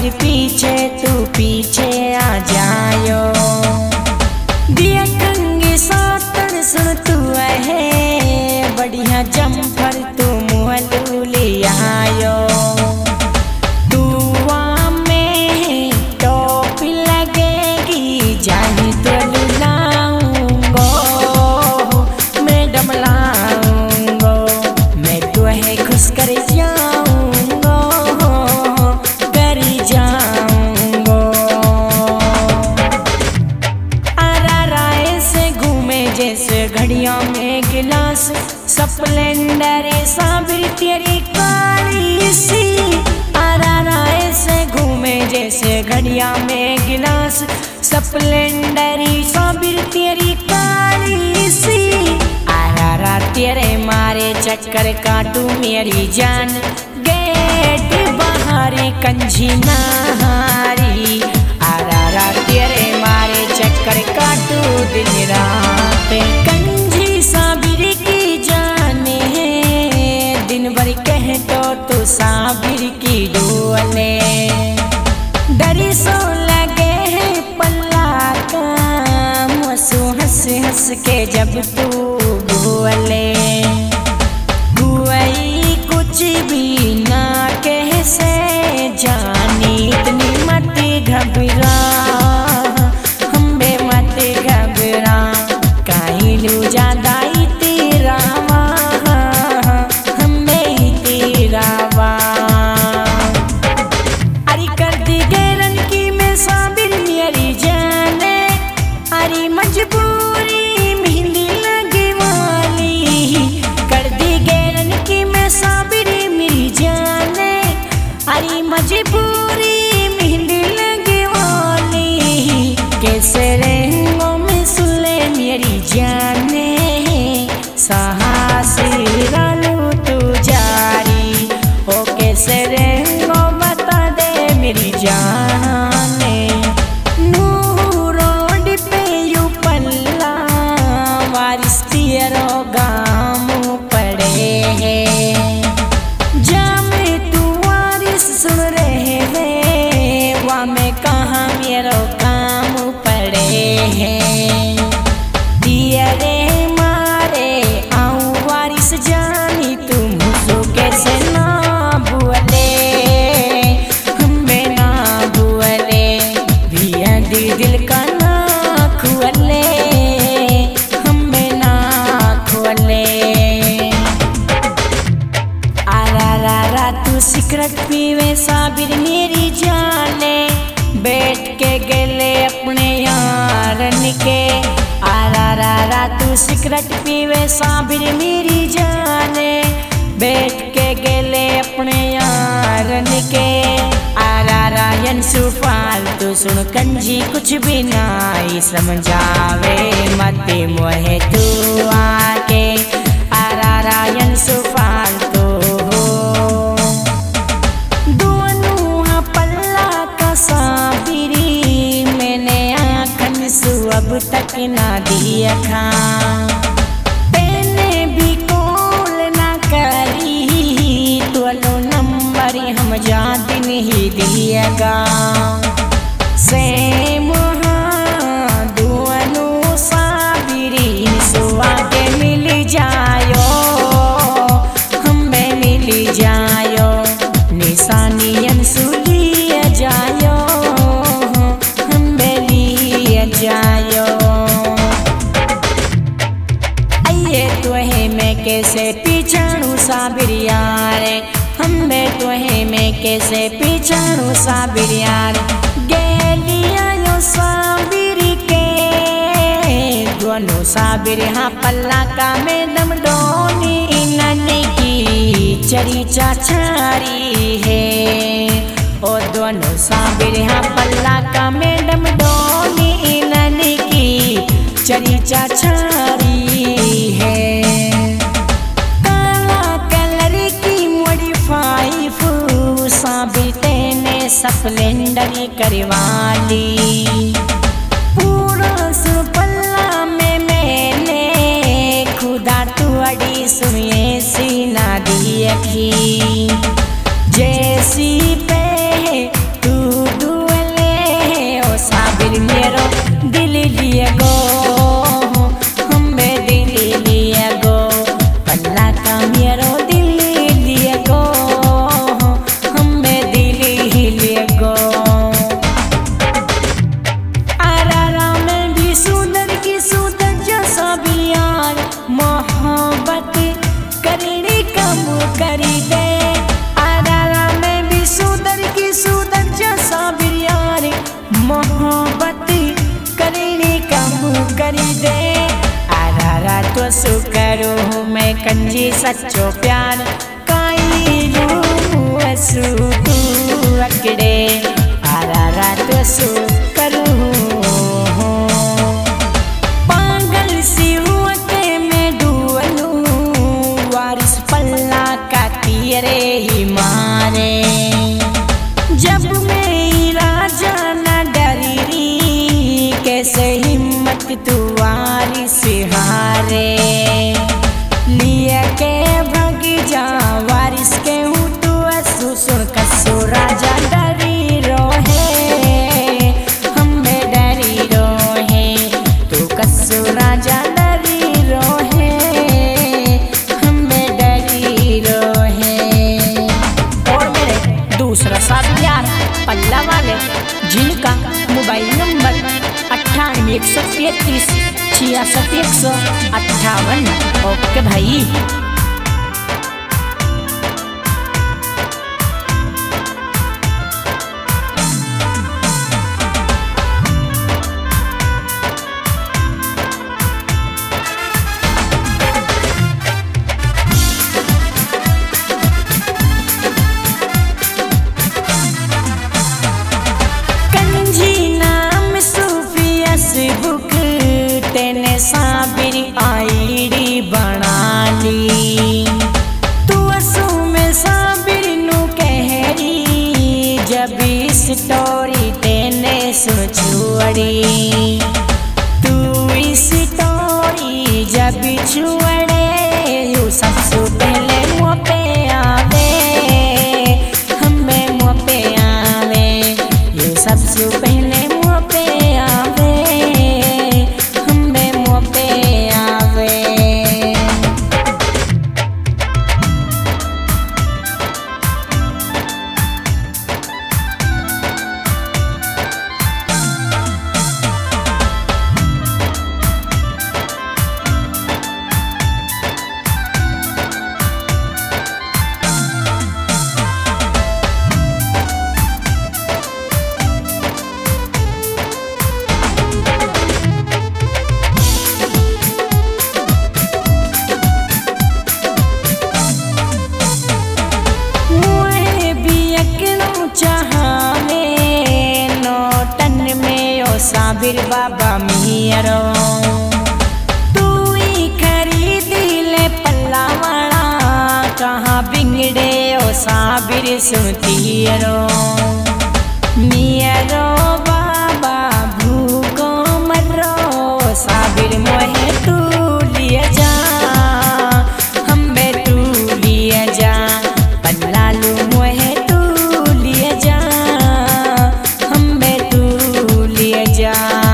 साबिर पीछे तू पीछे आ जायो। दिया कंगी सातन सुन तू है बढ़िया जम्फर तू मुहलू ले आयो। घड़ियों में गिलास स्प्लेंडर साबिर तेरी काली सी। आरा ऐसे घूमे जैसे घड़ियों में गिलास स्प्लेंडर साबिर तेरी काली सी। आरा तेरे मारे चक्कर काटू मेरी जान गेट बाहरी कंजी नहारी। आरा तेरे मारे चक्कर काटू दिन रात कंजी साबिर की जाने दिन भर कह तो साबिर की डोले। डरी सो लगे है पल्ला काम हंसू हंस हंस के जब तू बोले। कोई कुछ भी ना कह से जानी इतनी मत घबरा हम्बे मत घबरा काहिलू ज्यादा तेरा हमें तेरा अरे कर दी गैरन की मैं साबिर मेरी जाने। अरे मजबूरी मेहंदी लगे वाली कर दी गैरन की मैं साबिर मेरी जाने। अरे मजबूरी मेहंदी लगे वाली कैसे रहेंगो मैं सुले मेरी जाने। साहसी रालू तू जारी ओ कैसे रहेंगो बता दे मेरी जाने। रोड पे यू पल्ला वारिस तेरो गाम पड़े है। जाम तू वारिस सुन रहे वे वहाँ में कहाँ मेरो काम पड़े हैं। दियरे मारे आऊं वारिस जानी तुम मुझको कैसे ना भूले हमें ना भूले भैया दिल का ना खुले हमें ना खुले। आरा तू सिगरेट पीवे साबिर मेरी जाने बैठ के गले अपने यारन के। आरा तू सिगरेट पीवे साबिर मेरी जाने बैठ के गले अपने यारन के। आरा यंसु फालतू सुन कंजी कुछ भी नाई समझावे मत मोहे तू आके। आरा यंसु फालतू दोनों पल्ला का साबिरी मैंने आँखन सु अब तक ना दिया खा। तेने भी कॉल ना करी तो नंबर हम जा दिन ही दिएगा। सेम दोनों साबिरी सुआ के मिल जायो हमें मिल जायो निशानियन सुलिया जायो हमें लिया जायो। आइए तो है मैं कैसे पीछाणू साबिर यार हमें तो है मैं कैसे पीछाणू साबिर यार। गेलिया यो साबिर के दोनों साबिर हाँ पल्ला का मैडम डोनी नन्ही की चरी चाचारी है। ओ दोनों साबिर हाँ पल्ला का मैडम डोनी नन्ही की चरी चाचारी है। काला कलर की मॉडिफाई साबिर तेने स्प्लेंडर करवाली। पूरा सुपल्ला में मैंने खुदा तुअड़ी सुनिए सीना दी अखी जैसी पे तू करी दे। आरारा में भी सुंदर की सुंदर जैसा बिरियार मोहब्बत करने कम करी दे। आरारा तो सु करूँ मैं कंजी सच्चो प्यार काई रूह असु तू अकड़े। आरारा तो सु करूँ पागल सी हुए में डूलू वारिस पल्ला का तीरे ही मारे। जब मेरी राजा न डरी री कैसे हिम्मत तू वारिस हारे। लिए के भग जा वारिस के हूँ तू असु सुन कसु राजा डरी रोहे हमें डरी रोहे। तू कसु राजा डरी रोहे हमें डरी रोहे। और मेरे दूसरा साथी यार पल्ला वाले जिनका मोबाइल नंबर 98 133 66 158। ओके भाई। साबिर आईडी बना ली तू असू में साबिर नु कहरी। जब स्टोरी तेने सुछुड़ी तू स्टोरी जब छुड़े यू सबसे पहले मुँह पे आवे हमें मुँह पे आवे। यू सबसे पहले मुँह पे आवे साबिर बाबा मियारो। तू ही खरीद ले पल्ला वाला कहाँ बिगड़े ओ साबिर सुतियरो। मियारो बाबा भूखो मरो साबिर मोहे तू लिए जा हमें तू लिए जा। पल्ला लू मोहे तू लिए जा हमें तू लिए जा।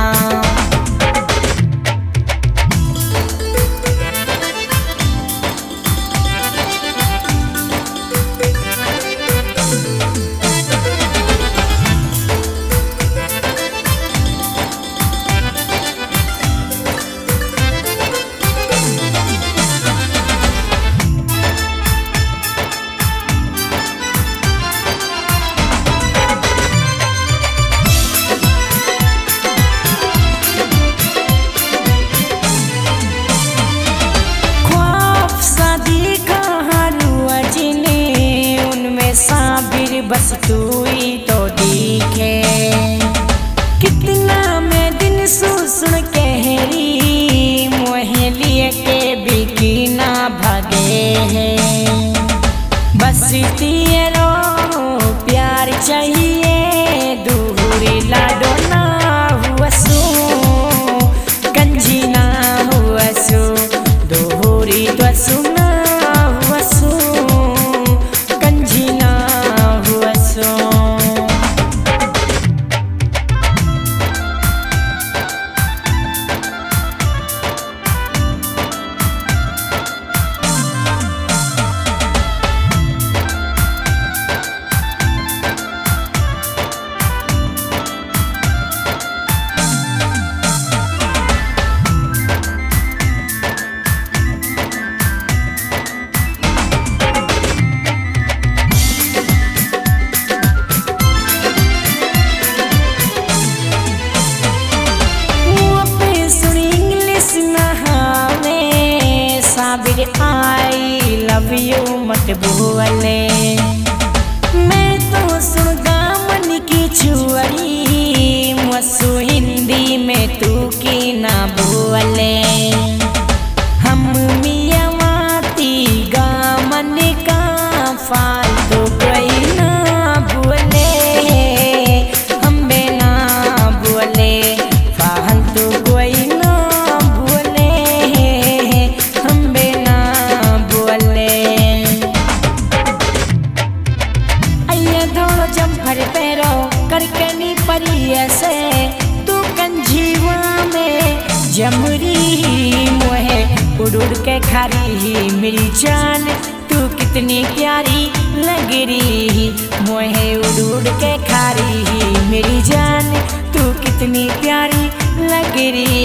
साबिर बस तू ही तो दिखे कितना मैं दिन सुन कहरी मोहे लिए के बिकी ना भगे हैं। बस तेरो प्यार चाहिए दूरी लाडो ना हुआ सो कंजी ना हुआ सो दूरी तो सुना हुआ सो कंजी ना हुआ सो। कहियो मत बोले। मैं तो सुनगा मन की छुअरी मसु हिंदी में तू की ना बोले। हम मियावाती गा मन का फालतू कोई ना बोले। हम बिना बोले फालतू कोई ना बोले। हम बिना बोले अय्या धोलो जम्फर पैरो करके नी परी ऐसे तू कंजीवा में जमरी मोहे उड़ के खारी मेरी जान तू कितनी प्यारी लग रही। मोहे उड़ के खारी मेरी जान तू कितनी प्यारी लग रही।